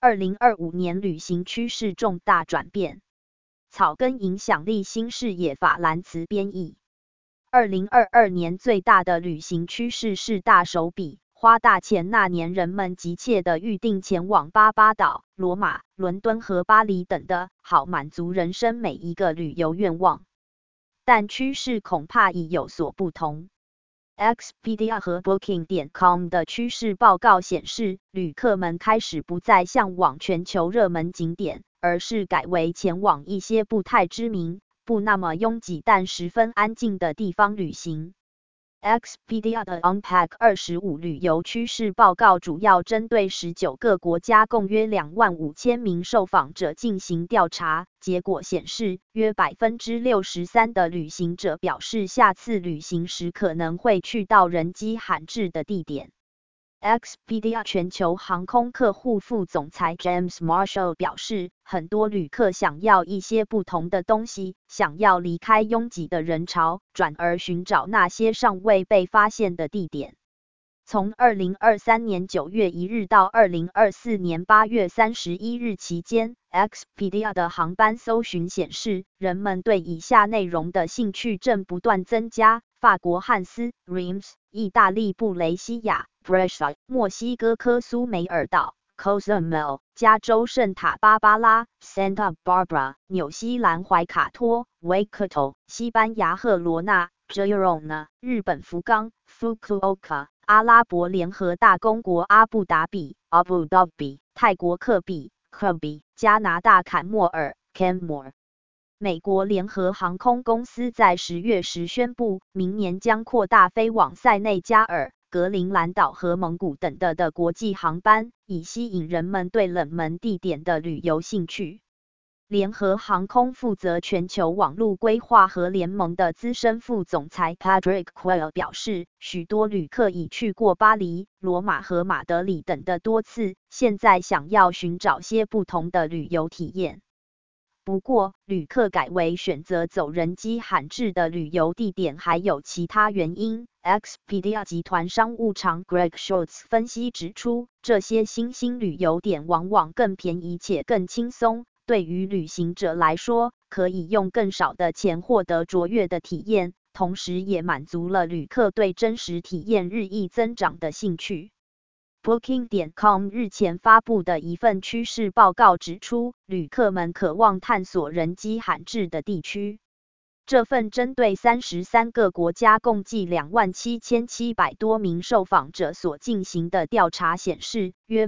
2025年旅行趋势重大转变。草根影响力新视野法兰茨编译。2022年最大的旅行趋势是大手笔花大钱。那年人们急切地预定前往巴巴岛、罗马、伦敦和巴黎等的，好满足人生每一个旅游愿望。但趋势恐怕已有所不同。Expedia 和 Booking.com 的趋势报告显示，旅客们开始不再向往全球热门景点，而是改为前往一些不太知名、不那么拥挤但十分安静的地方旅行。Expedia 的 Unpack 25旅游趋势报告主要针对19个国家共约25000名受访者进行调查，结果显示，约 63% 的旅行者表示下次旅行时可能会去到人迹罕至的地点。Expedia 全球航空客户副总裁 James Marshall 表示，很多旅客想要一些不同的东西，想要离开拥挤的人潮，转而寻找那些尚未被发现的地点。从2023年9月1日到2024年8月31日期间， Expedia 的航班搜寻显示，人们对以下内容的兴趣正不断增加：法国汉斯 Reims、意大利布雷西亚 Brescia、墨西哥科苏梅尔岛 Cozumel、加州圣塔芭芭拉 Santa Barbara、纽西兰怀卡托 Waikato、西班牙赫罗纳 Girona、日本福冈 Fukuoka、阿拉伯联合大公国阿布达比 Abu Dhabi、泰国克比 Krabi、加拿大坎莫尔 Canmore。美国联合航空公司在10月时宣布，明年将扩大飞往塞内加尔、格陵兰岛和蒙古等的国际航班，以吸引人们对冷门地点的旅游兴趣。联合航空负责全球网络规划和联盟的资深副总裁 Patrick Quayle 表示，许多旅客已去过巴黎、罗马和马德里等的多次，现在想要寻找些不同的旅游体验。不过，旅客改为选择走人迹罕至的旅游地点还有其他原因。Expedia 集团商务长 Greg Schultz 分析指出，这些新兴旅游点往往更便宜且更轻松，对于旅行者来说，可以用更少的钱获得卓越的体验，同时也满足了旅客对真实体验日益增长的兴趣。Booking.com 日前发布的一份趋势报告指出，旅客们渴望探索人迹罕至的地区。这份针对33个国家共计27700多名受访者所进行的调查显示，约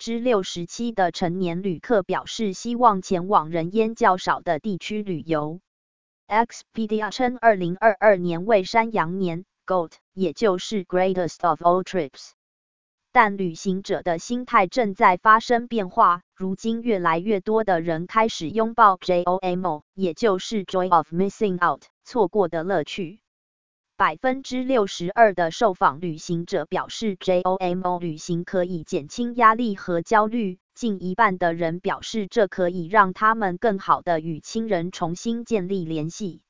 67% 的成年旅客表示希望前往人烟较少的地区旅游。Expedia 称2022年为山羊年 GOAT， 也就是 Greatest of All Trips。但旅行者的心态正在发生变化，如今越来越多的人开始拥抱 JOMO， 也就是 Joy of Missing Out， 错过的乐趣。62% 的受访旅行者表示 JOMO 旅行可以减轻压力和焦虑，近一半的人表示这可以让他们更好地与亲人重新建立联系。